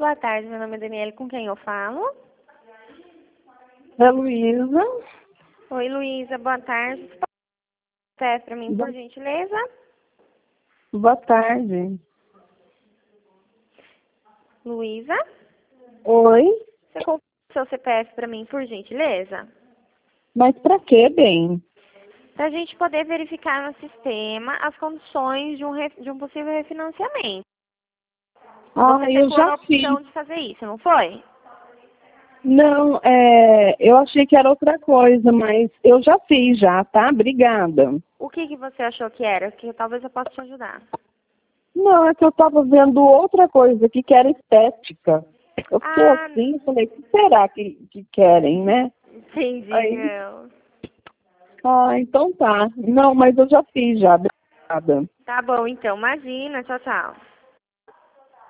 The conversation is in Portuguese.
boa tarde. Meu nome é Daniele, com quem eu falo? É Luísa. Oi, Luísa, boa tarde. Você pode para mim, por gentileza? Boa tarde. Luísa, Oi? você confirma o seu CPF para mim, por gentileza? Mas pra quê, bem? Para a gente poder verificar no sistema as condições de um possível refinanciamento. Você Eu clicou na já opção fiz. de fazer isso, não foi? Não, eu achei que era outra coisa, mas eu já fiz já, tá? Obrigada. O que você achou que era? Que talvez eu possa te ajudar. Não, é que eu tava vendo outra coisa aqui que era estética. Eu fiquei Ah, assim, falei, o que será que querem, né? entendi, Aí, meu. então tá. Não, mas eu já fiz já, obrigada. Tá bom, então. Imagina. Tchau, tchau.